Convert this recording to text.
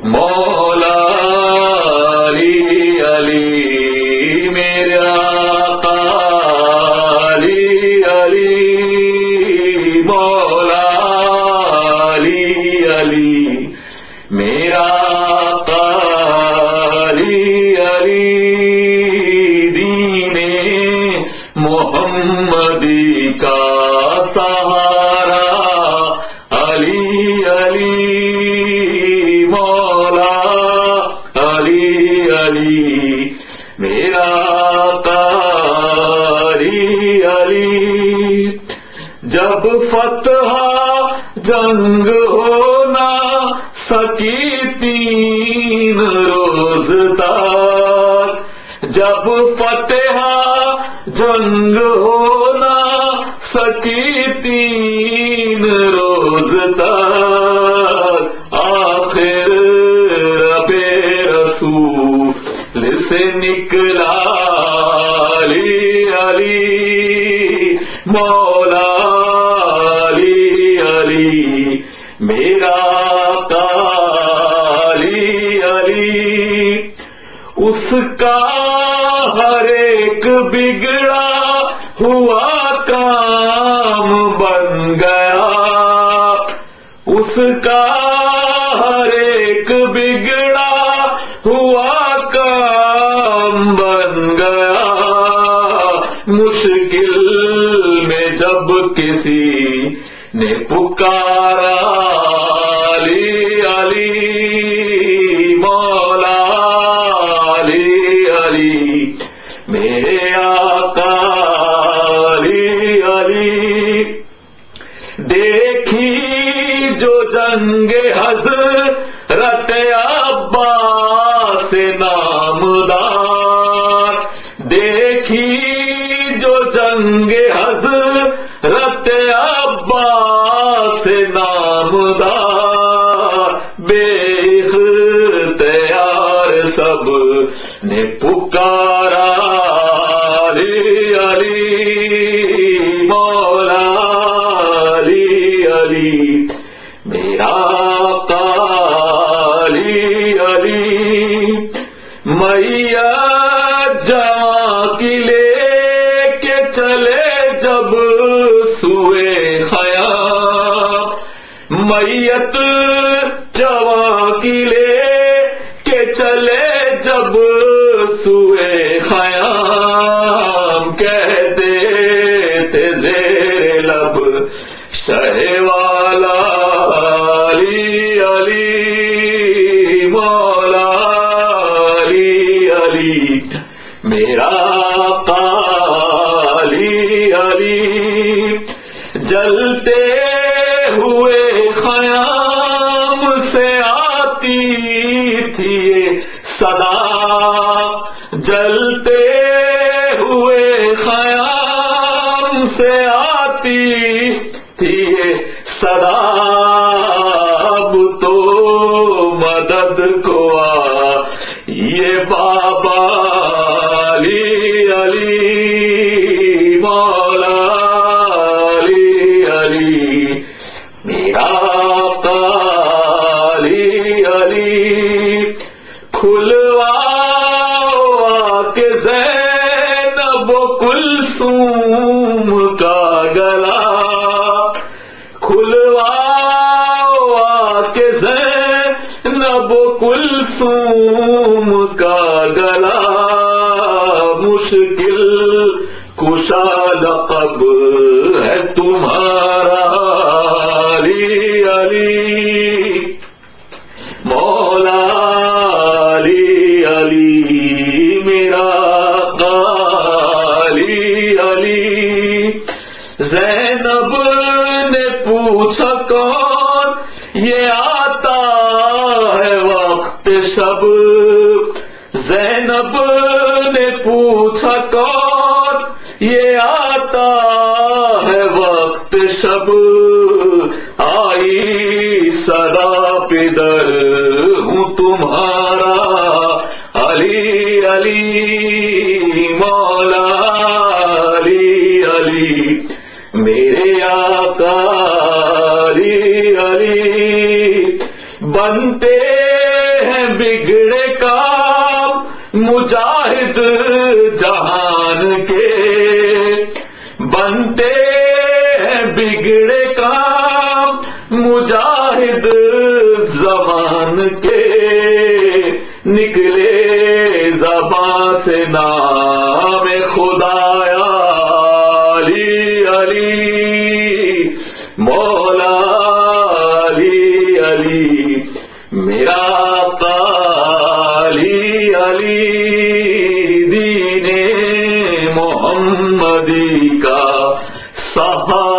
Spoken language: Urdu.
مولا علی علی میرے آقا علی علی مولا علی علی میرا آقا علی علی دین محمدی کا سہارا علی علی مولا علی علی میرا آقا علی علی جب فتح جنگ ہونا سکی 3 روز تک جب فتح جنگ ہونا سکی 3 روز تک آخر رب رسول سے نکلا علی علی مولا علی علی میرا آقا علی علی اس کا ہر ایک بگڑا ہوا کام بن گیا اس کا ہر ایک بگڑا ہوا کام بن گیا مشکل میں جب کسی نے پکارا علی علی مولا علی علی میرے آقا علی علی دیکھی جو جنگ حضرت عباس نامدار دیکھی جو جنگ حضرت عباس نامدار بے اختیار سب نے پکارا علی علی مولا علی علی میرا آقا علی علی میت جواں کی لے کے چلے جب سوئے خیام میت جواں کی لے کے چلے جب سوئے خیام کہتے تھے زیر لب شہ والا علی علی مولا علی علی میرا آقا علی علی جلتے ہوئے خیام سے آتی تھی یہ صدا جلتے ہوئے خیام سے آتی تھی یہ صدا اب تو مدد کو یہ بابا علی علی مولا علی علی میرا آقا علی علی کھلوا کے زینب و کلثوم کا گلا کھلوا کے زینب و کلثوم کا گلا مشکل کشا لقب ہے تمہارا علی علی مولا علی علی میرا آقا علی علی زینب نے پوچھا کون یہ آتا ہے وقت شب زینب نے پوچھا کون یہ آتا ہے وقت شب آئی صدا پدر ہوں تمہارا علی علی مولا علی علی میرے آقا علی علی بنتے ہیں بگڑے کام مجاہد جہان کے، بنتے ہیں بگڑے کام مجاہد زمان کے، نکلے زباں سے نام خدایا علی علی مولا علی علی، میرا آقا علی علی، دین محمدی کا سہارا